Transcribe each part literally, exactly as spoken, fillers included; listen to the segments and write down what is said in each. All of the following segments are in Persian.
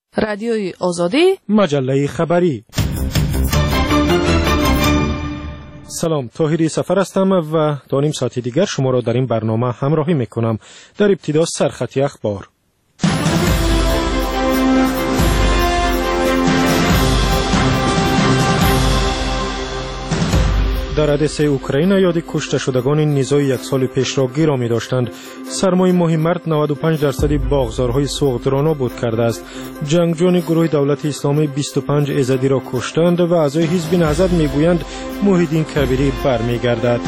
رادیوی آزادی، مجله خبری. سلام، طاهری سفر هستم و تا نیم ساعت دیگر شما را در این برنامه همراهی میکنم. در ابتدا سرخط اخبار. در ادس اوکراین یاد کشته شدگان نیزای یک سال پیش را گرامی داشتند. سرمای ماه مرد نود و پنج درصد باغزارهای سوخت را نابود کرده است. جنگجویان گروه دولت اسلامی بیست و پنج ایزدی را کشتند و اعضای حزب نهضت میگویند محی الدین کبیری برمیگردد.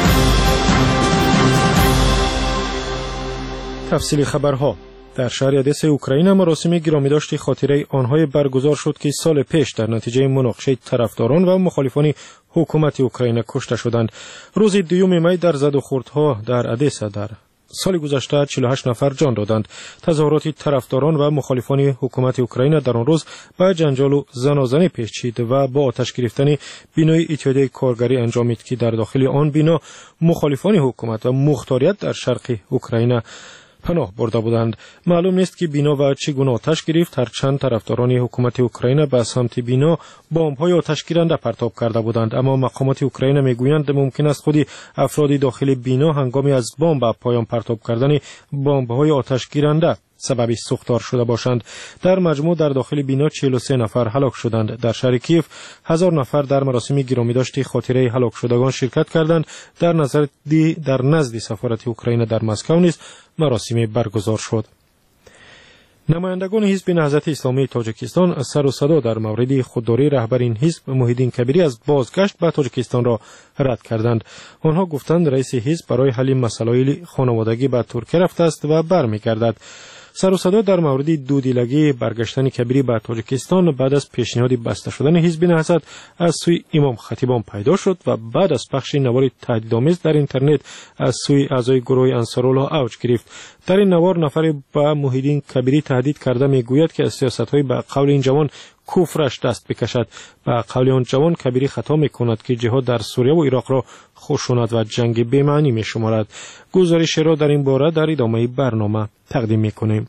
تفصیل خبرها. در شهر ادس اوکراین مراسم گرامیداشت خاطره آنهای برگزار شد که سال پیش در نتیجه مناقشه طرفداران و مخالفان حکومت اوکراین کشته شدند. روز دوم می در زد و خوردها در ادس در سال گذشته چهل و هشت نفر جان دادند. تظاهرات طرفداران و مخالفان حکومت اوکراین در آن روز با جنجال و زنازنی پیچید و با آتش گرفتن بینای اتحادیه کارگری انجامید که در داخل آن بنا مخالفان حکومت و مختاریت در شرق اوکراین پناه برده بودند. معلوم نیست که بنا و چگونه آتش گرفت، هرچند طرفداران حکومت اوکراین به سمت بنا بمب‌های آتش گیرنده پرتاب کرده بودند، اما مقامات اوکراین میگویند ممکن است خود افراد داخل بنا هنگامی از بمب به پایان پرتاب کردن بمب‌های آتش گیرنده سبب سوختار شده باشند. در مجموع در داخل بنا چهل و سه نفر هلاک شدند. در شهر کیف هزار نفر در مراسم گرامیداشت خاطره هلاک شدگان شرکت کردند. در نظر دی در نزد سفارت اوکراین در مسکو نیز مراسم برگزار شد. نمایندگان حزب نهضت اسلامی تاجیکستان سر و صدا در مورد خودداری رهبر این حزب محی الدین کبیری از بازگشت به تاجیکستان را رد کردند. آنها گفتند رئیس حزب برای حل مسائل خانوادگی به ترکیه رفته است و برمیگردد. سر و صدا در مورد دودیلگی برگشتن کبیری به تاجیکستان بعد از پیشنهاد بسته شدن حزب نهضت از سوی امام خطیبان پیدا شد و بعد از پخش نوار تهدیدآمیز در اینترنت از سوی اعضای گروه انصارالله اوج گرفت. در این نوار نفر به محی الدین کبیری تهدید کرده میگوید که از سیاست‌های به قول این جوان کفرش دست بکشد. به قول آن جوان کبیری خطا میکند که جهاد در سوریه و عراق را خشونت و جنگ بی‌معنی میشمارد. گزارش را در این باره در ادامه برنامه تقدیم میکنیم.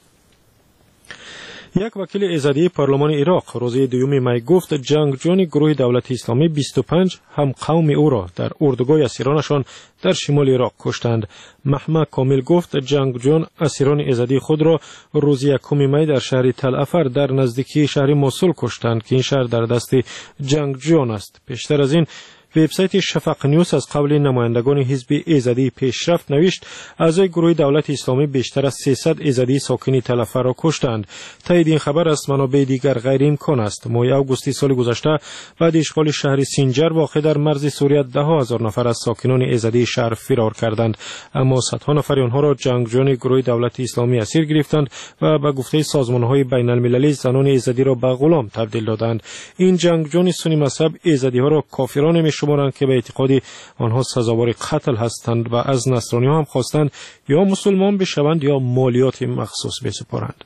یک وکیل ایزدی پارلمان عراق روز دوم می گفت جنگجویان گروه دولت اسلامی بیست و پنج هم قوم او را در اردوگاه اسیرانشان در شمال عراق کشتند. محمد کامل گفت جنگجویان اسیران ایزدی خود را روز یکم می در شهر تل افر در نزدیکی شهر موصل کشتند که این شهر در دست جنگجویان است. پیشتر از این وبسایت شفق نیوز از قبل نمایندگان حزب ایزدی پیشرفت نوشت اعضای گروه دولت اسلامی بیشتر از سیصد ایزدی ساکن تل افر را کشتند. تایید این خبر از منابع دیگر غیر امکان است. ماه آگوست سال گذشته بعد اشغال شهر سینجر واقع در مرز سوریه ده هزار نفر از ساکنان ایزدی شهر فرار کردند، اما صدها نفر آنها را جنگجویان گروه دولت اسلامی اسیر گرفتند و به گفته سازمان‌های بین المللی زنان ایزدی را به غلام تبدیل دادند. این جنگجویان سنی مذهب ایزدی ها را کافران می شمارند که به اعتقاد آنها سزاوار قتل هستند و از نصرانی ها هم خواستند یا مسلمان بشوند یا مالیات مخصوص بسپارند.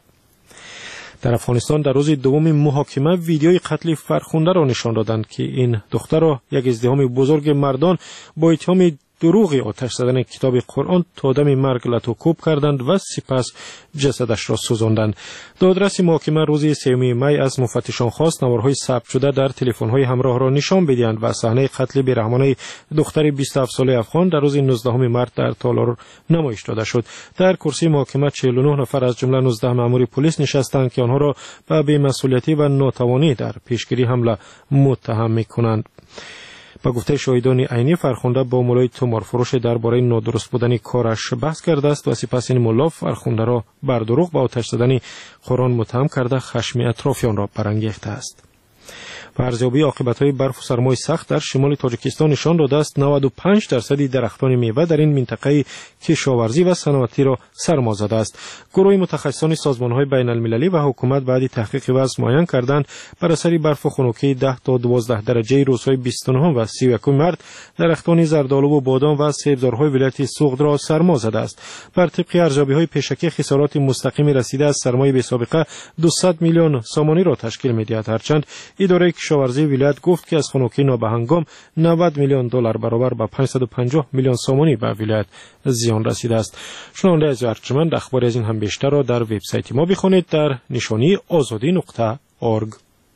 در افغانستان در روز دوم محاکمه ویدیوی قتل فرخنده را نشان دادند که این دختر را یک ازدحام بزرگ مردان با اتهام دروغ آتش زدن کتاب قرآن تا دم مرگ لطوکوب کردند و سپس جسدش را سوزاندند. دادرس محاکمه روز سوم می از مفتشان خواست نوارهای ثبت شده در تلفن‌های همراه را نشان بدهند و صحنه قتل بی‌رحمانه دختر بیست و هفت ساله افغان در روز نوزدهم مارس در تالار نمایش داده شد. در کرسی محاکمه چهل و نه نفر از جمله نوزده مأمور پلیس نشستند که آنها را به بی‌مسئولیتی و ناتوانی در پیشگیری حمله متهم می‌کنند. با گفته شاهدان عینی فرخنده با مولای تومارفروش درباره نادرست بودن کارش بحث کرده است و سپس این مولا فرخنده را بر دروغ با آتش زدن قرآن متهم کرده خشم اطرافیان را برانگیخته است. و ارزیابی عاقبت‌های برف و سرمای سخت در شمال تاجیکستان نشان داده است نود و پنج درصد درختان میوه در این منطقه کشاورزی و صنعتی را سرما زده است. گروه متخصصان سازمان‌های بین المللی و حکومت بعد تحقیق وضع معین کردند بر اثر برف و خنکی ده تا دوازده درجه روزهای بیست و نه و سی و یک مارس درختان زردآلو و بادام و سبزارهای ولایت سوغد را سرما زده است. بر طبق ارزیابی‌های پیشکی خسارات مستقیم رسیده از سرمای بی‌سابقه دویست میلیون سامانی را تشکیل می‌دهد، هرچند اداره اداره کشاورزی ولایت گفت که از خنکی نابهنگام نود میلیون دلار برابر با پانصد و پنجاه میلیون سومانی به ولایت زیان رسیده است. شنونده از ارجمند اخبار از این هم بیشتر را در وبسایت ما بخوانید در نشانی آزادی نقطه اورگ.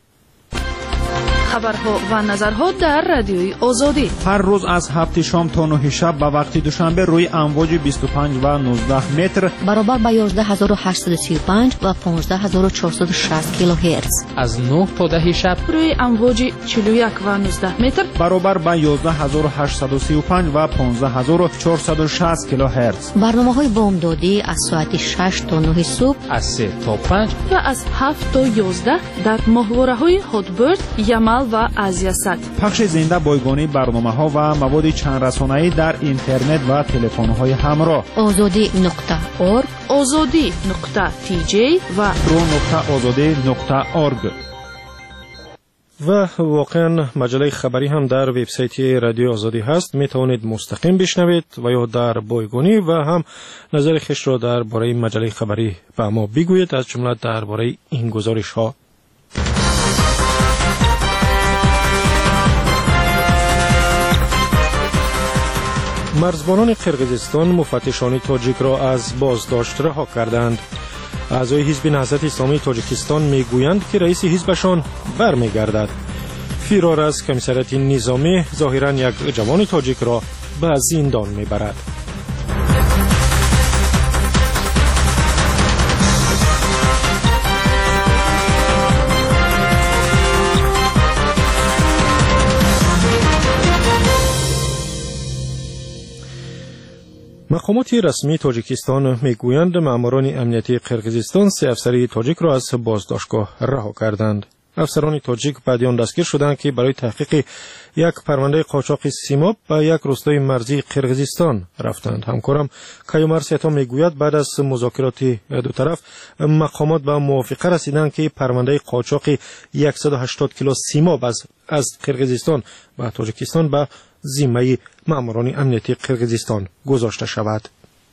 خبرها و نظرها در رادیوی آزادی هر روز از هفت شام تا نه شب به وقت دوشنبه روی امواج بیست و پنج و نوزده متر برابر با یازده هزار و هشتصد و سی و پنج و پانزده هزار و چهارصد و شصت کیلوهرتز از نه تا ده شب روی امواج چهل و یک و نوزده متر برابر با یازده هزار و هشتصد و سی و پنج و پانزده هزار و چهارصد و شصت کیلوهرتز. برنامه‌های بامدادی از ساعت شش تا نه صبح، از سه تا پنج و از هفت تا یازده در ماهواره‌های هاتبرد، یمل و آزیاست. پخش زنده بایگانی برنامه‌ها و مواد چند رسانه‌ای در اینترنت و تلفن‌های همراه. آزادی نقطه اورگ، آزادی نقطه تی جی و رو نقطه آزادی نقطه اورگ. و واقعا مجله خبری هم در وبسایت رادیو آزادی هست، می توانید مستقیم بشنوید و یا در بایگانی و هم نظر خویش را درباره مجله خبری به ما بگویید، از جمله درباره این گزارش ها. مرزبانان قرقیزستان مفتشان تاجیک را از بازداشت رها کردند. اعضای حزب نهضت اسلامی تاجیکستان میگویند که رئیس حزبشان برمیگردد. فرار از کمیسریت نظامی ظاهرا یک جوان تاجیک را به زندان میبرد. مقامات رسمی تاجیکستان میگویند ماموران امنیتی قرقیزستان سه افسری تاجیک را از بازداشتگاه رها کردند. افسران تاجیک بعد آن دستگیر شدند که برای تحقیق یک پرونده قاچاق سیماب به یک روستای مرزی قرقیزستان رفتند. همکارم کیومر سیتا میگوید بعد از مذاکرات دو طرف مقامات به موافقه رسیدند که پرونده قاچاق صد و هشتاد کیلو سیماب از از قرقیزستان و تاجیکستان به ذمه ماموران امنیتی قرقیزستان گذاشته شود.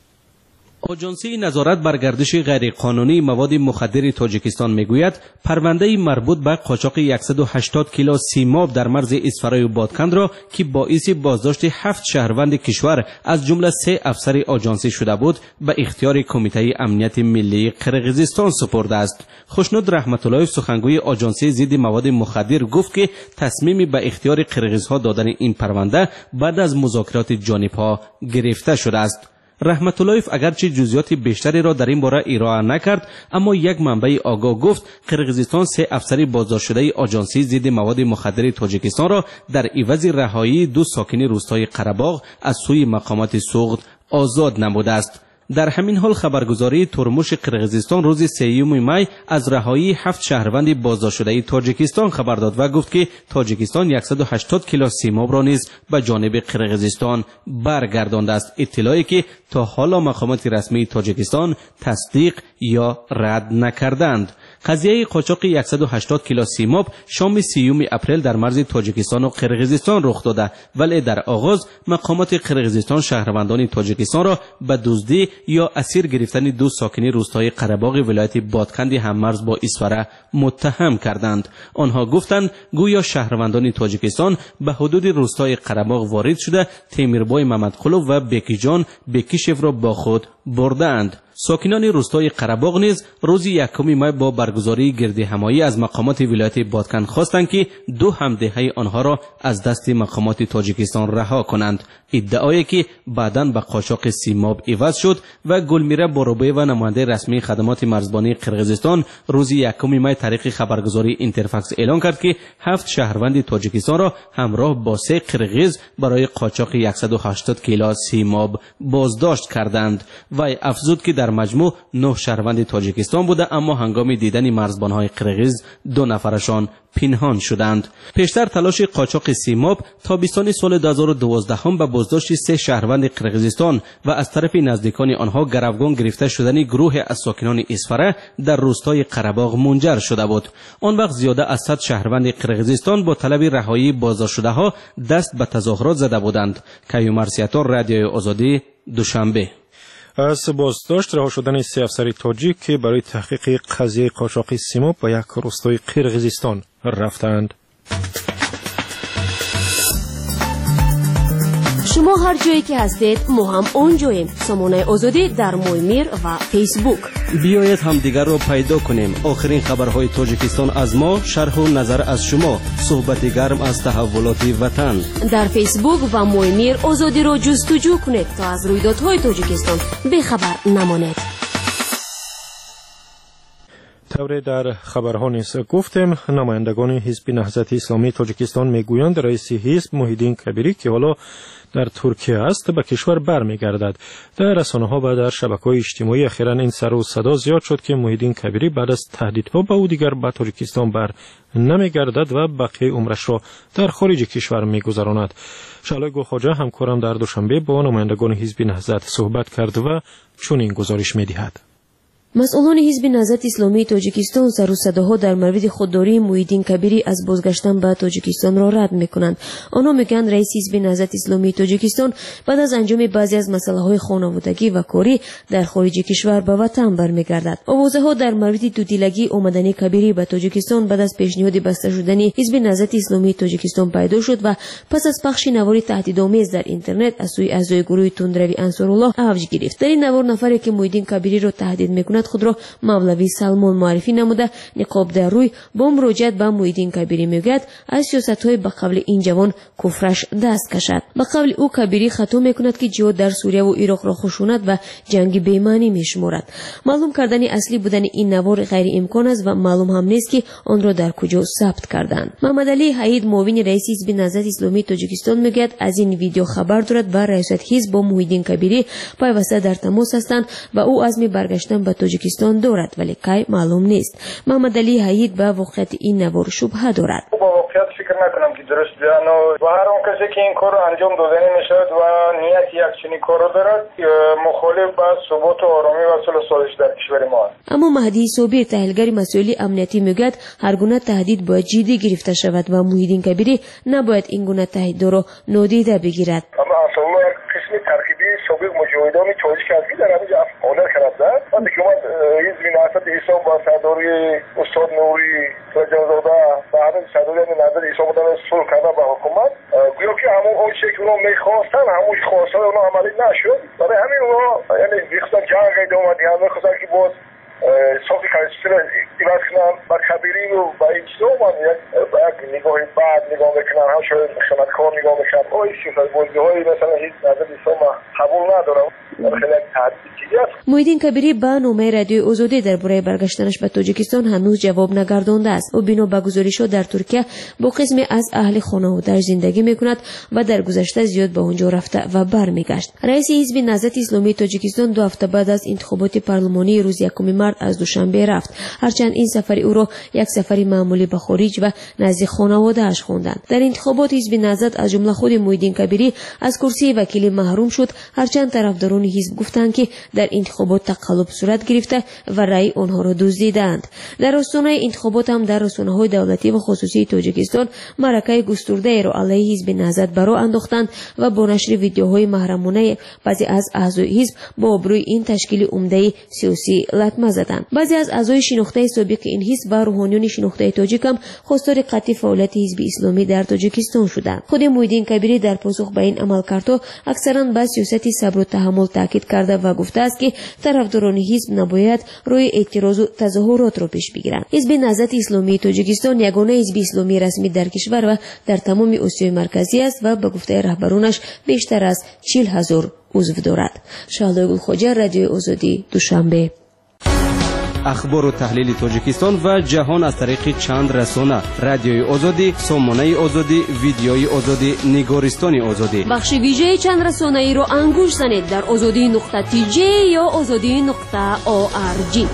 آژانسی نظارت بر گردش غیرقانونی مواد مخدر تاجیکستان میگوید پرونده مربوط به قاچاق صد و هشتاد کیلو سیماب در مرز اسفرای و بادکند را که باعث بازداشت هفت شهروند کشور از جمله سه افسر آژانسی شده بود به اختیار کمیته امنیت ملی قرقیزستان سپرده است. خوشنود رحمت الله سخنگوی آژانسی ضد مواد مخدر گفت که تصمیم به اختیار قرقیزها دادن این پرونده بعد از مذاکرات جانبها گرفته شده است. رحمت الله اگرچه جزئیات بیشتری را در این باره ارائه نکرد، اما یک منبع آگاه گفت قرقیزستان سه افسر بازداشت شده آژانسی ضد مواد مخدر تاجیکستان را در عوض رهایی دو ساکن روستای قره‌باغ از سوی مقامات سوغد آزاد نموده است. در همین حال خبرگزاری ترموش قرقیزستان روز سوم می از رهایی هفت شهروند بازداشت شده تاجیکستان خبر داد و گفت که تاجیکستان صد و هشتاد کیلو سیماب را نیز به جانب قرقیزستان برگردانده است، اطلاعی که تا حالا مقامات رسمی تاجیکستان تصدیق یا رد نکردند. قضیه قاچاق صد و هشتاد کیلو سیماب شام سیوم اپریل در مرز تاجیکستان و قرقیزستان رخ داده، ولی در آغاز مقامات قرقیزستان شهروندان تاجیکستان را به دزدی یا اسیر گرفتن دو ساکن روستای قره‌باغ ولایت بادکند هممرز با اسفره متهم کردند. آنها گفتند گویا شهروندان تاجیکستان به حدود روستای قره‌باغ وارد شده تیمیربای محمدقلو و بکیجان بکیشف را با خود بردند. ساکنان روستای قره‌باغ نیز روز یکم می با برگزاری گردهمایی از مقامات ولایت بادکند خواستند که دو همدهه آنها را از دست مقامات تاجیکستان رها کنند، ادعایی که بعداً به قاچاق سیماب عوض شد و گلمیره باروبه و نماینده رسمی خدمات مرزبانی قرقیزستان روز یکم می طریق خبرگزاری اینترفکس اعلام کرد که هفت شهروند تاجیکستان را همراه با سه قرقیز برای قاچاق صد و هشتاد کیلو سیماب بازداشت کردند و افزود که در مجموع نه شهروند تاجیکستان بوده، اما هنگام دیدن مرزبانهای قرقیز دو نفرشان پنهان شدند. پیشتر تلاش قاچاق سیماب تابستان سال دو هزار و دوازده هم به بازداشت سه شهروند قرقیزستان و از طرف نزدیکان آنها گروگان گرفته شدن گروه از ساکنان اسفره در روستای قره‌باغ منجر شده بود. آن وقت زیاده از صد شهروند قرقیزستان با طلب رهایی بازداشت شده ها دست به تظاهرات زده بودند. کیومر سیتا، رادیو آزادی، دوشنبه. از بازداشت رها شدن سه افسر تاجیک که برای تحقیق قضیه قاچاق سیماب به یک روستای قرقیزستان رفتند. شما هر جایی که هستید ما هم اون جاییم. سامانه آزادی در مویمیر و فیسبوک. بیایید هم دیگر رو پیدا کنیم. آخرین خبرهای تاجیکستان از ما، شرح و نظر از شما، صحبت گرم از تحولات وطن. در فیسبوک و مویمیر آزادی رو جستجو کنید تا از رویدادهای تاجیکستان بخبر نمانید. طور در خبرها نیز گفتیم نمایندگان حزب نهضت اسلامی تاجیکستان میگویند رئیس حزب محیدین کبیری که حالا در ترکیه است به کشور برمیگردد. در رسانه‌ها و در شبکه‌های اجتماعی اخیراً این سر و صدا زیاد شد که محیدین کبیری بعد از تهدیدها به او دیگر به تاجیکستان بر نمیگردد و بقیه عمرش را در خارج کشور میگذراند. شعله گلخواجه همکارم در دوشنبه با نمایندگان حزب نهضت صحبت کرد و چنین گزارش می‌دهد. مسئولان حزب نهضت اسلامی تاجیکستان سر و صداها در مورد خودداری محیدین کبیری از بازگشتن به تاجیکستان را رد میکنند. آنها میگویند رئیس حزب نهضت اسلامی تاجیکستان بعد از انجام بعضی از مسائل خانوادگی و کاری در خارج کشور به وطن برمیگردد. آوازها در مورد دودیلگی آمدن کبیری به تاجیکستان بعد از پیشنهاد بسته شدن حزب نهضت اسلامی تاجیکستان پیدا شد و پس از پخش نوار تهدیدآمیز در اینترنت از سوی اعضای گروه تندروی انصارالله اوج گرفت. در این نوار نفری که محیدین کبیری را تهدید میکند خود را مولوی سلمان معرفی نموده نقاب در روی با مراجعت به محیدین کبیری میگوید از سیاست‌های به قبل این جوان کفرش دست کشد. به قبل او کبیری خطا میکند که جهاد در سوریه و عراق را خشونت و جنگ بی‌معنی میشمارد. معلوم کردن اصلی بودن این نوار غیر امکان است و معلوم هم نیست که آن را در کجا ثبت کردند. محمد علی حید معاون رئیس حزب نهضت اسلامی تاجیکستان میگوید از این ویدیو خبر دارد و رئیس حزب با محیدین کبیری پیوسته در تماس هستند و او عزم برگشتن به تاجیکستان دارد ولی کی معلوم نیست. محمد علی حید به واقعیت این نوار شبهه دارد. با واقعیت فکر نکنم که درست بیان و هر اون کسی که این کار انجام دادن میشد و نیت یک چنین کار دارد مخالف با ثبات و آرامی و صلح سازش در کشور ما است. اما مهدی صابر تحلیلگر مسائل امنیتی میگوید هر گونه تهدید باید جدی گرفته شود و محیدین کبیری نباید این گونه تهدید را نادیده بگیرد. اما اصلا یک قسم ترکیبی سابق مجاهدان چالش کردی در همینجا افعال کرده و حکومت حزب نهضت اسلام با صداری استاد نوری رجازاده و همین صداری نظر اسلام بودن صلح کرده با حکومت گویا که همون اون چیزی که اونا میخواستن همون خواستن اونا عملی نشد. برای همین اونا یعنی میخواستن جنگ ادامه دهن میخواستن که باز صافی کنستیتوشن ایواز کنن و کبیری و با این چیزا و یک نگاهی بعد نگاه میکنن هم شاید خیانتکار نگاه میکنن او این چیزهای بازیهایی مثلا هیچ نظر اسلام قبول ندارم. محیدین کبیری به نامه رادیوی آزادی درباره برگشتنش به تاجیکستان هنوز جواب نگردانده است. او بنا به گزارش‌ها در ترکیه با قسمی از اهل خانواده‌اش زندگی میکند و در گذشته زیاد به آنجا رفته و برمیگشت. رئیس حزب نهضت اسلامی تاجیکستان دو هفته بعد از انتخابات پارلمانی روز یکم مارس از دوشنبه رفت. هرچند این سفر او را یک سفری معمولی به خارج و نزد خانواده‌اش خواندند. در انتخابات حزب نهضت از جمله خود محیدین کبیری از کرسی وکیلی محروم شد. هرچند طرفداران حزب گفتند که در انتخابات تقلب صورت گرفته و رأی آنها را دزدیدند. در آستانه انتخابات هم در رسانه‌های دولتی و خصوصی تاجیکستان معرکه گسترده را علیه حزب نهضت برآ انداختند و با نشر ویدیوهای محرمانه بعضی از اعضای حزب با آبروی این تشکیل عمده سیاسی لطمه زدند. بعضی از اعضای شناخته سابق این حزب و روحانیون شناخته تاجیک هم خواستار قطعی فعالیت حزب اسلامی در تاجیکستان شدند. خود محیدین کبیری در پاسخ به این عملکردها اکثرا به سیاست صبر و تحمل تاکید کرده و گفته است که طرفداران حزب نباید روی اعتراض و تظاهرات را پیش بگیرند. حزب نهضت اسلامی تاجیکستان یگانه حزب اسلامی رسمی در کشور و در تمام آسیای مرکزی است و به گفته رهبرانش بیشتر از چهل هزار عضو دارد. شعله گلخواجه، رادیو آزادی، دوشنبه. اخبار و تحلیل تاجیکستان و جهان از طریق چند رسانه: رادیوی آزادی، سامانه آزادی، ویدیوی آزادی، نگارستان آزادی. بخش ویژه چند رسانه ای را انگوش زنید در آزادی نقطه تی جی یا آزادی نقطه او آر جی.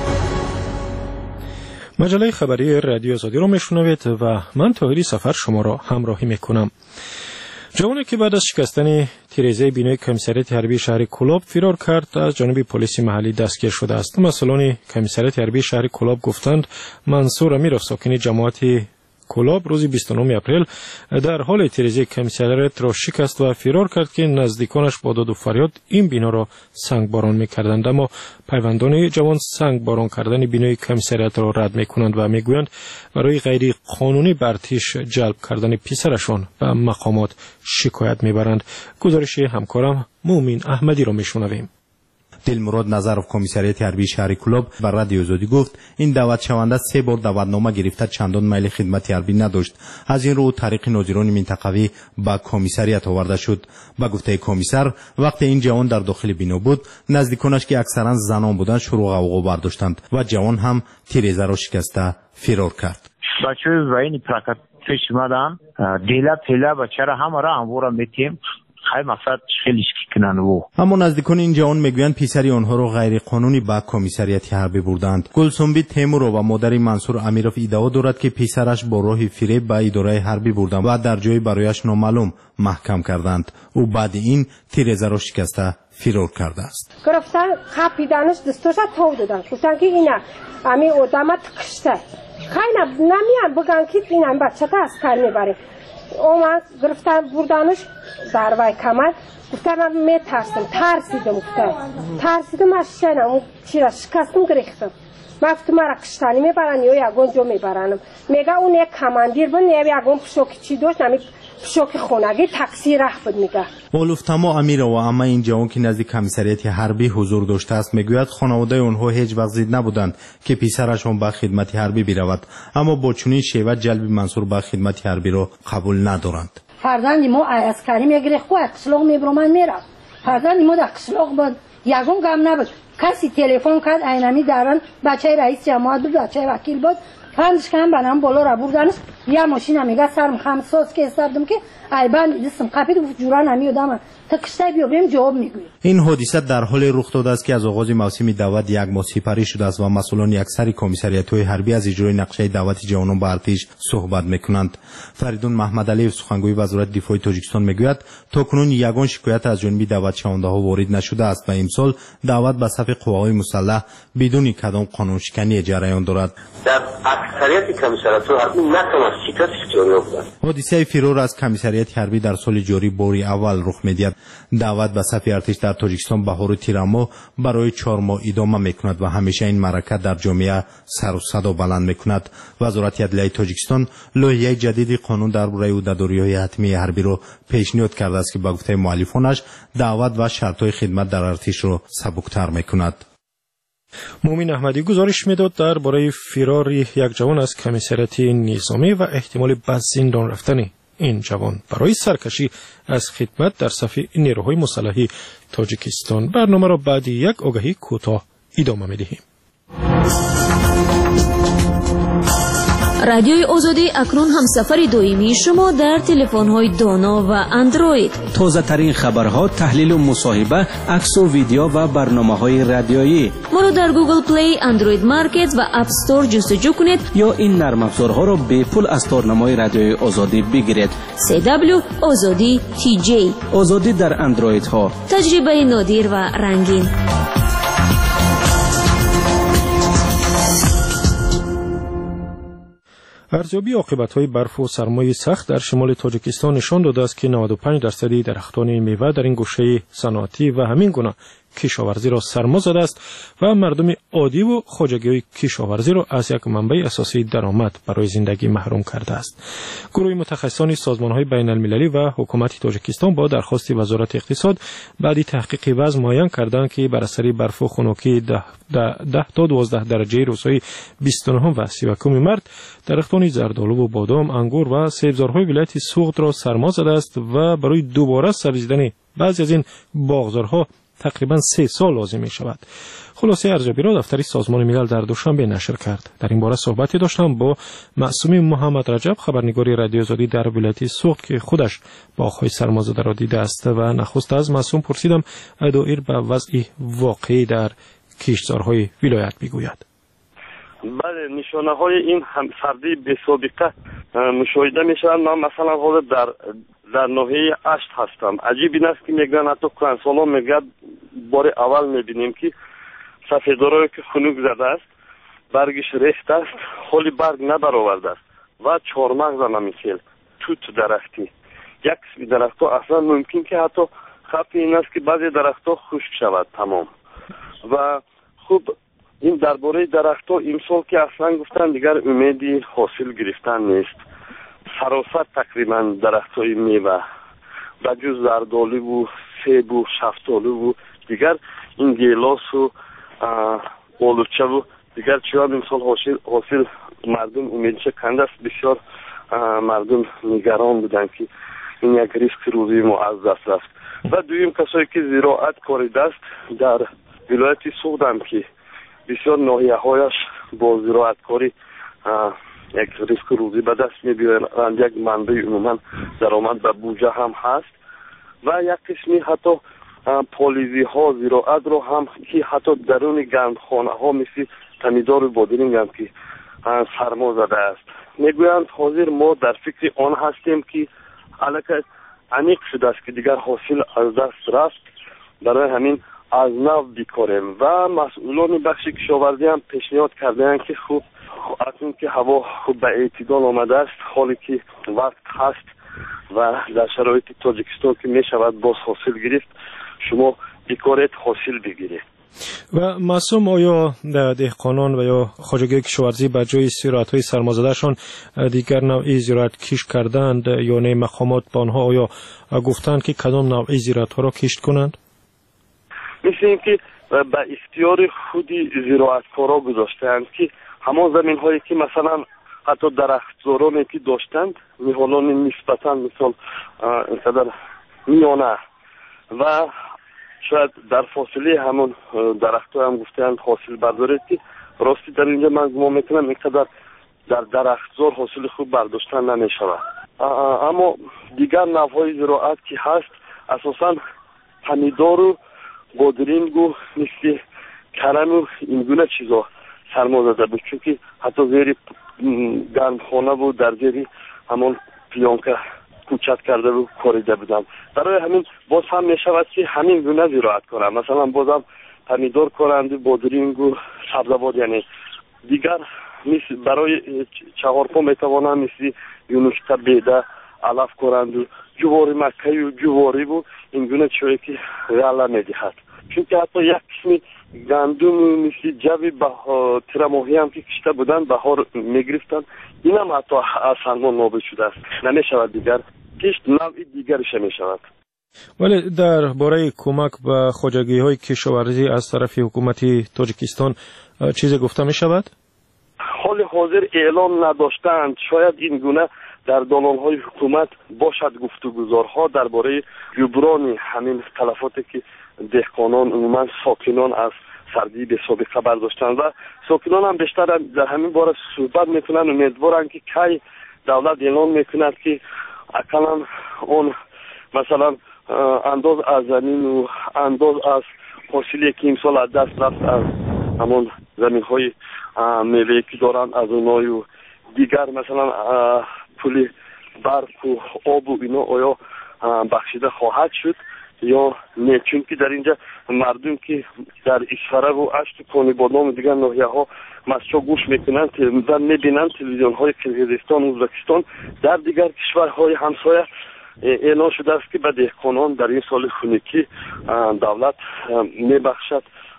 مجله خبری رادیو آزادی را میشنوید و من طاهری سفر شما را همراهی میکنم. جوانی که بعد از شکستن تیره‌ای بینای کمیساریات حربی شهر کلاب فرار کرد از جانب پلیس محلی دستگیر شده است. مسئولان کمیساریات حربی شهر کلاب گفتند منصور امیر ساکن جماعت کلاب روز بیست و نهم اپریل در حال تیریزی کمیسریات را شکست و فرار کرد که نزدیکانش با داد و فریاد این بنا را سنگباران می‌کردند. اما پیوندان جوان سنگباران کردن بینای کمیسریات را رد می‌کنند و می‌گویند برای غیر قانونی برتیش جلب کردن پسرشان به مقامات شکایت می‌برند. گزارش همکارم مومین احمدی را می‌شنویم. دلمراد نظرов کمیسریات حربی شهر کلاب بر رادیو آزادی گفت این دعوت شونده سه بار دعوتنامه گرفته چندان میل خدمت حربی نداشت. از این رو طریق ناظران منطقوی به کمیسریات آورده شد. با گفته کمیسر وقتی این جوان در داخل بنا بود نزدیکانش که اکثرا زنان بودند شروع غوغا برداشتند و جوان هم تیریزه را شکسته فرار کرد. بچه وین پراکت پیش اومدن دیلا پیلا بچه را همه را انوارا میتیم خیلی مقصد خیلیش کنن و اما نزدیکان این جوان میگویند پسری آنها را غیر قانونی به کمیسریات حربی بردند. گلسنبی تیمورو و مادر منصور امیرов ادعا دارد که پسرش با راه فریب به اداره حربی بردند و در جای برایش نامعلوم محکم کردند. او بعد این تیریزه را شکسته فرار کرده است. گرفتن خپیدنش دستش تو دادن گفتن که اینا امی آدم تکشته خیلی نمیان بگن که اینا بچه تا از کار میبره. اومد گرفتن بردنش در وای کمر گفتن من میترسم ترسیدم گفتن ترسیدم از شنم چیرا شکستم گریختم مفت مرا کشتنی میبرن یا یگون جو میبرنم میگه اون یک کماندیر بود یا یگون پشوکی چی داشت نمی پشوکی خونگی تاکسی راه بود میگه. اولفتما امیر و اما این جوان که نزدیک کمیسریات حربی حضور داشته است میگوید خانواده آنها هیچ وقت زید نبودند که پسرشان به خدمت حربی برود اما با چنین شیوه جلب منصور به خدمت حربی را قبول ندارند. فرزند ما عسکری میگیره خو قشلاق میبرمن میره فرزند ما در قشلاق بود یگون گم نبود کسی تلفن کرد اینمی درن بچه رئیس جماعت بود بچه وکیل بود پندش کم بنام بالا را بردن یه ماشین میگه سرم خم سوز که استردم که ای بند دستم قپید گفت جوران نمیادم تا کشته بیا بهم جواب میگوی. این حادثه در حال رخ داده است که از آغاز موسم دعوت یک ماه سپری شده است و مسئولان اکثر کمیسریات‌های حربی از اجرای نقشه دعوت جوانان به ارتش صحبت میکنند. فریدون محمد علیف سخنگوی وزارت دفاع تاجیکستان میگوید تاکنون یگان شکایت از جانب دعوت شونده ها وارد نشده است و امسال دعوت به صف قواهای مسلح بدون کدام قانون شکنی جریان دارد. در اکثریت کمیسریات‌ها حربی نتوان شکایتش جاری بود. حادثه فرار از کمیسریات حربی در سال جاری باری اول رخ می‌دهد. دعوت به صف ارتش در تاجیکستان بهار تیرما برای چهار ماه ادامه میکند و همیشه این معرکه در جامعه سر و صدا بلند میکند. وزارت عدلیه تاجیکستان لایحه جدید قانون درباره عهده‌داری‌های حتمی حربی را پیشنهاد کرده است که به گفته مؤلفانش دعوت و شرط‌های خدمت در ارتش را سبکتر میکند. مومین احمدی گزارش میداد درباره فرار یک جوان از کمیسریات نظامی و احتمال به زندان رفتن این جوان برای سرکشی از خدمت در صف نیروهای مسلح تاجیکستان. برنامه را بعد یک آگهی کوتاه ادامه میدهیم. رادیوی آزادی اکنون همسفر دائمی شما در تلفن‌های دانا و اندروید. تازه ترین خبرها، تحلیل و مصاحبه، عکس و ویدیو و برنامه‌های رادیویی. ما را در گوگل پلی، اندروید مارکت و اپ استور جستجو کنید یا این نرم افزارها را به پول از تارنمای رادیوی آزادی بگیرید. سی دبلیو آزادی تی جی. آزادی در اندروید ها. تجربه نادر و رنگین. ارزیابی عاقبت‌های برف و سرمای سخت در شمال تاجیکستان نشان داده است که نود و پنج درصد درختان میوه در این گوشه صنعتی و همین گونه کشاورزی را سرما زده است و مردم عادی و خواجگی‌های کشاورزی را از یک منبع اساسی درآمد برای زندگی محروم کرده است. گروه متخصصان سازمان‌های بین‌المللی و حکومت تاجیکستان با درخواست وزارت اقتصاد بعد تحقیق وضع معین کردند که بر اثر برف و خنکی ده, ده, ده تا دوازده درجه روزهای بیست و نه و سی و یک مارس درختان زردآلو و بادام، انگور و سبزارهای ولایت سوغد را سرما زده است و برای دوباره سرزیدن بعضی از این باغزارها تقریبا سه سال لازم می شود. خلاصه ارزیابی را دفتر سازمان ملل در دوشنبه نشر کرد. در این باره صحبتی داشتم با معصوم محمد رجب، خبرنگار رادیو آزادی در ولایت سوغد که خودش باغ‌های سرمازده را دیده است و نخست از معصوم پرسیدم دایر به وضع واقعی در کشتزارهای ولایت بگوید. بله، نشانه های این هم سردی بی سابقه مشاهده می شود. من مثلا حالا در در ناحیه اشت هستم. عجیب این است که میگن حتی کهنسالان میگن بار اول میبینیم که سفیدارایی که خنک زده است، برگش ریخته است، حالی برگ نبرآورده است. و چهارمغز هم مثل توت درختی. یک قسم درخت‌ها اصلا ممکن که حتی خط این است که بعضی درخت‌ها خشک شود تمام. و خوب این درباره درخت‌ها امسال که اصلا گفتن دیگر امیدی حاصل گرفتن نیست. سراسر تقریبا درخت‌های میوه و جز زردآلو و سیب و شفتالو و دیگر این گیلاس و آلوچه و دیگر چیان امسال حاصل حاصل مردم امیدش کنده است. بسیار مردم نگران بودن که این یک ریسک روزی ما از دست رفت. و دویم کسایی که زراعت کاریده است در ولایت سوخت که بسیار ناحیه هایش با زراعت کاری یک ریسک روزی به دست میبرند، یک منبع عموما درآمد به بودجه هم هست و یک قسمی حتی پالیزی ها زراعت رو هم که حتی درون گندخانه ها مثل تمیدار و بادرینگ هم که سرما زده است. میگویند حاضر ما در فکر آن هستیم که علاقه عمیق شده است که دیگر حاصل از دست رفت، برای همین از نو بیکاریم و مسئولان بخش کشاورزی هم پیشنهاد کردند که خوب اکنون که هوا خوب به اعتدال آمده است، حالی که وقت هست و در شرایط تاجیکستان که می شود باز حاصل گرفت، شما بیکاریت حاصل بگیرید. و معصوم، آیا دهقانان و یا خواجگی کشاورزی به جای زراعت‌های سرمازدهشان دیگر نوعی زراعت کشت کردند یا نه مقامات با آنها آیا گفتند که کدام نوعی زراعت‌ها را کشت کنند؟ مثل اینکه به اختیار خودی زراعتکارا گذاشتند که همان زمین هایی که مثلا حتی درختزارانی که داشتند میهالان نسبتا مثال اینقدر میانه و شاید در فاصله همون درخت ها هم گفتند حاصل بردارید که راستی در اینجا من گمان میکنم اینقدر در درختزار حاصل خوب برداشتن نمیشود. اما دیگر نوعهای زراعت که هست اساسا پمیدار و بادرینگ و مثل کرم و این گونه چیزا سرما زده بود، چون که حتی زیر گندخانه و در زیر همون پیانکه کوچت کرده و کاریده بودن. برای همین باز هم می شود که همین گونه زراعت کنند، مثلا بازم پمیدار کنند، بادرینگ و سبزوات، یعنی دیگر مثل برای چهارپا می توانند مثل یونوشکا بیده علف کنند و جواری مکهی و جواری و این گونه چیزی که غله می دهد. چون که حتی یک قسمی گندم مثل جوی تیر ماهی هم که کشته بودن بهار میگرفتن، این هم حتی از سرما نابود شده است، نمی شود دیگر کشت نوع دیگرش می شود. ولی در باره کمک به خواجگی های کشاورزی از طرف حکومت تاجیکستان چیزی گفته می شود؟ حال حاضر اعلام نداشتند. شاید این گونه در دالان های حکومت باشد گفتگوزارها درباره جبران همین تلفاتی که دهقانان عموما ساکنان از سردی به سابقه برداشتند و ساکنان هم بیشتر در همین باره صحبت میکنند. امیدوارند که کی دولت اعلام میکند که اقلا اون مثلا انداز از زمین و انداز از حاصلی که امسال از دست رفت از همون زمین های میوه که دارند از اونای و دیگر مثلا پول برق و آب و اینا آیا بخشیده خواهد شد یا نه، چون که در اینجا مردم که در اسفره و اشت کانی بادام و دیگر ناحیه ها مسجا گوش میکنند و میبینند تلویزیون های کرغیزستان و ازبکستان در دیگر کشورهای همسایه اعلان شده است که به دهقانان در این سال خونکی دولت میبخشد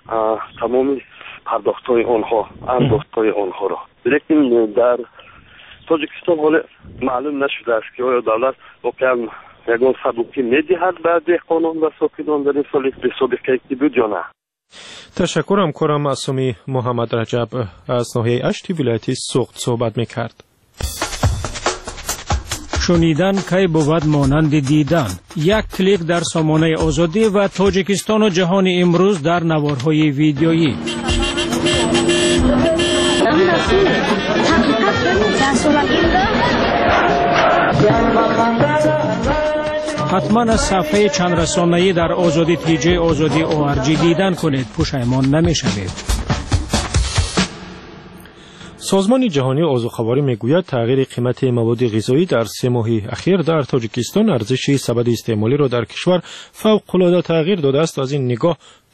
تمام پرداخت های آنها، انداخت های آنها را. لیکن در تاجیکستان حال معلوم نشده است که آیا دولت واقعا یگان سبوکی میدهد به دهقانان و ساکنان در این سال به سابقه که بود یا نه. تشکرم. کارم معصومی محمد رجب از ناحیه اشتی ولایت سوخت صحبت میکرد. شنیدن کی بود مانند دیدن. یک کلیک در سامانه آزادی و تاجیکستان و جهان امروز در نوارهای ویدیویی. حتما از صفحه چند رسانه‌ای در آزادی تیجی آزادی او ار جی دیدن کنید، پشیمان نمی‌شوید. سازمان جهانی آذوقه‌واری میگوید تغییر قیمت مواد غذایی در سه ماه اخیر در تاجیکستان ارزش سبد استعمالی را در کشور فوق‌العاده تغییر داده است. از این نگاه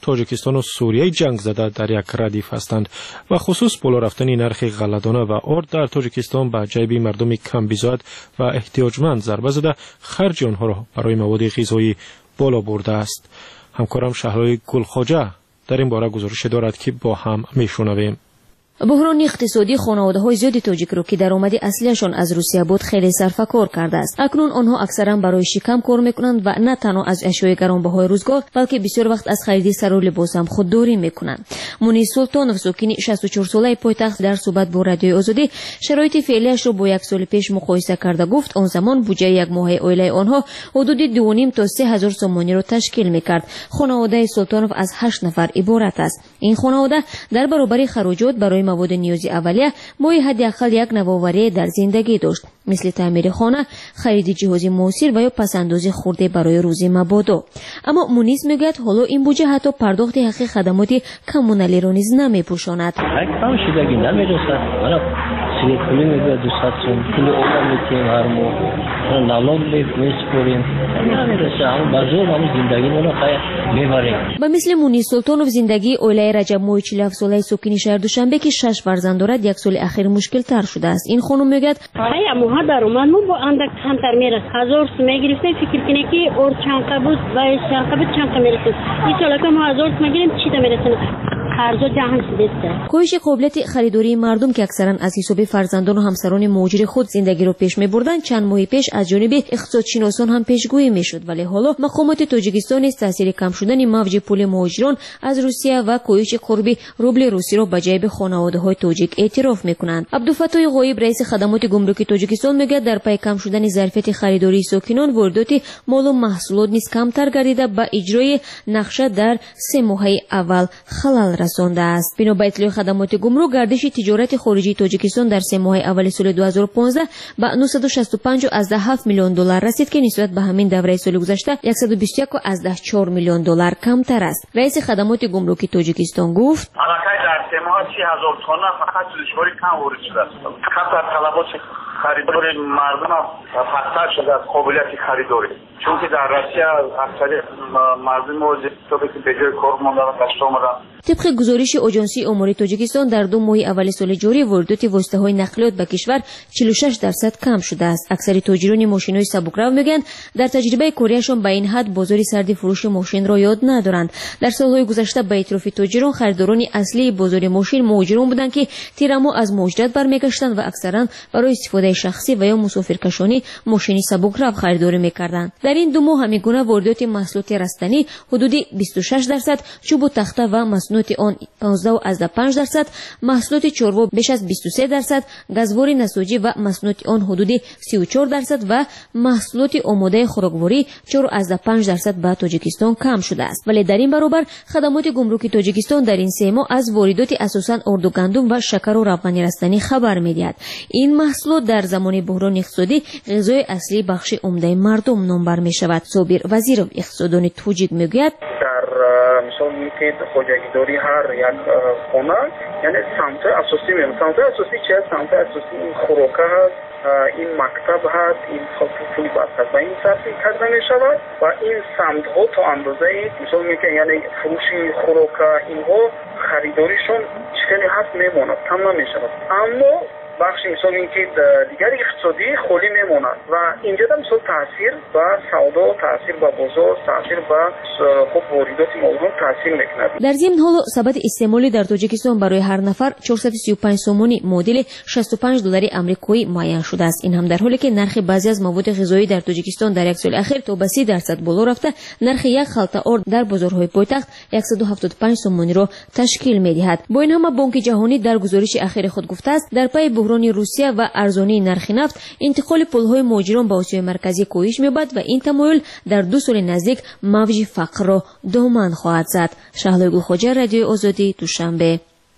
تاجیکستان و سوریه جنگ زده در یک ردیف هستند و خصوص بالا رفتن نرخ غله‌دانه و آرد در تاجیکستان به جیب مردم کم بیزاد و احتیاجمند ضربه زده خرج آنها را برای مواد غذایی بالا برده است. همکارم شهلای گلخواجه در این باره گزارش دارد که با هم میشنویم. بحران اقتصادی خانواده‌های زیادی تاجیک رو که درآمد اصلیشان از روسیه بود خیلی سرفکار کرده است. اکنون آنها اکثرا برای شکم کار میکنند و نه تنها از اشیاء گرانبهای روزگار بلکه بسیار وقت از خرید سر و لباس هم خودداری میکنند. مونیس سلطانوف ساکن شصت و چهار ساله پایتخت در صحبت با رادیوی آزادی شرایط فعلیش را با یک سال پیش مقایسه کرده گفت آن زمان بودجه یک ماهه اویله آنها حدود دو و نیم تا سه هزار سومانی را تشکیل میکرد. خانواده سلطانوف از هشت نفر عبارت است. این خانواده در برابر خراجات برای مواد نیازی اولیه ماهی حداقل یک نوآوری در زندگی داشت، مثل تعمیر خانه، خرید جهاز موثر و یا پسندازی خورده برای روزی مبادا. اما مونیس میگوید حالا این بودجه حتی پرداخت حقوق خدمات کمونالی را نیز نمیپوشاند. کم شدگی نمیرسد. حالا سری پولی میگوید دوست سوم پول اول میتیم هر ماه نالون میسپریم نمیرسه. همون بزرگ همون زندگی رو خیلی میبریم. به مثل مونیس سلطانوف زندگی اویله رجب موی چهل و هفت ساله ساکن شهر دوشنبه که شش فرزند دارد یک سال اخیر مشکل تر شده است. این خانم میگوید های ماها درآمد ما با اندک کمتر میرسه. هزار سوم گرفته فکر کنه که اور چند بود و چند بود چند میرسه. این سال که ما هزار سوم گرفتیم چی میرسه؟ خرجا جهان شده. کاهش قابلیت خریداری مردم که اکثرا از حساب فرزندان و همسران مهاجر خود زندگی رو پیش می‌بردند چند ماه پیش از جانب اقتصادشناسان هم پیشگویی میشد، ولی حالا مقامات تاجیکستان از تاثیر کم شدن موج پول مهاجران از روسیه و کاهش قرب روبل روسی را به جیب خانواده‌های تاجیک اعتراف می‌کنند. عبدالفتاح غایب رئیس خدمات گمرکی تاجیکستان میگوید در پی کم شدن ظرفیت خریداری ساکنان واردات مال و محصولات نیز کمتر گردیده با اجرای نقشه در سه ماهه اول خلل رسانده است. بنا به اطلاع خدمات گمرک گردش تجارت خارجی تاجیکستان در سه ماه اول سال دو هزار و پانزده به نهصد و شصت و پنج و هفت میلیون دلار رسید که نسبت به همین دوره سال گذشته صد و بیست و یک و چهار میلیون دلار کمتر است. رئیس خدمات گمرکی تاجیکستان گفت علاقه در سه ماه سی هزار تن فقط دشواری کم وارد شده است. کم در طلبات خریدار مردم پستر شده از قابلیت خریداری، چون که در روسیه اکثریت مردم موجود که به جای کار ماندن و کشت آمدن. طبق گزارش آژانسی امور تاجیکستان در دو ماه اول سال جاری واردات واسطه‌های نقلیات به کشور چهل و شش درصد کم شده است. اکثر تاجران ماشین‌های سبک‌رو میگن در تجربه کاریشان به این حد بازار سرد فروش ماشین را یاد ندارند. در سال‌های گذشته به اطراف تاجران خریداران اصلی بازار ماشین مهاجران بودند که تیرمو از مهاجرت برمیگشتند و اکثرا برای استفاده شخصی و یا مسافرکشانی ماشین سبک‌رو خریداری میکردند. در این دو ماه همیگونه واردات محصولات رستنی حدود بیست و شش درصد، چوب و تخته و مصنوعات آن پانزده و پنج درصد، محصولات چاروا بیش از بیست و سه درصد، گازوار نساجی و مصنوعات آن حدود سی و چهار درصد و محصولات آماده خوراکواری چهار و پنج درصد به تاجیکستان کم شده است. ولی در این برابر خدمات گمرکی تاجیکستان در این سه ماه از واردات اساساً آرد و گندم و شکر و روغن رستنی خبر می‌دهد. این محصولات در زمان بحران اقتصادی غذای اصلی بخش عمده مردم نام می شود. صابر وزیرov اقتصاددان توجیک میگوید در مثال میگه خودجگیداری هر یک خانه یعنی سمت اساسی میمونه. سمت اساسی چه؟ سمت اساسی این خوراکه هست، این مکتب هست، این پولی بسته و این صرفی کرده می شود و این سمت ها تا اندازه مثال میگه یعنی فروشی خوراکه اینها خریداریشون خیلی هست میموند، کم نمی شود. اما بخش مثال این که دیگر اقتصادی خالی میموند و اینجا هم مثال تاثیر با سودا، تاثیر با بازار، تاثیر با خب واردات مردم تاثیر میکند. در ضمن حال ثبت استعمالی در تاجیکستان برای هر نفر چهارصد و سی و پنج سومانی مدل شصت و پنج دلار آمریکایی معین شده است. این هم در حالی که نرخ بعضی از مواد غذایی در تاجیکستان در یک سال اخیر تا به سی درصد بالا رفته، نرخ یک خلطه آرد در بازارهای پایتخت صد و هفتاد و پنج سومانی را تشکیل میدهد. با این همه بانک جهانی در گزارش اخیر خود گفته است در پی بحران روسیه و ارزانی نرخ نفت انتقال پولهای مهاجران به آسیای مرکزی کاهش می‌یابد و این تمایل در دو سال نزدیک موج فقر را دامن خواهد زد. شهلای گلخواجه، رادیو آزادی، دوشنبه.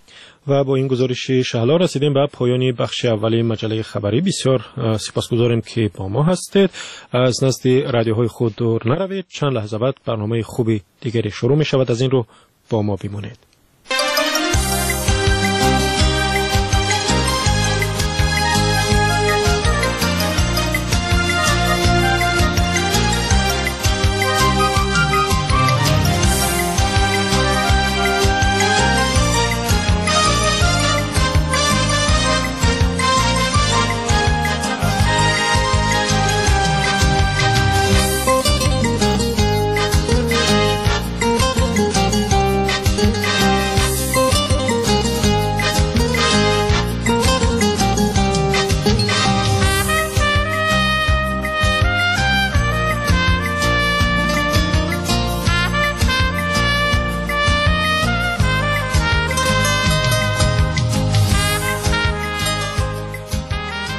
و با این گزارش شهلا رسیدیم به پایان بخش اولی مجله خبری. بسیار سپاسگزاریم که با ما هستید. از نزد رادیوهای خود دور نروید. چند لحظه بعد برنامه خوبی دیگری شروع می شود. از این رو با ما بمانید.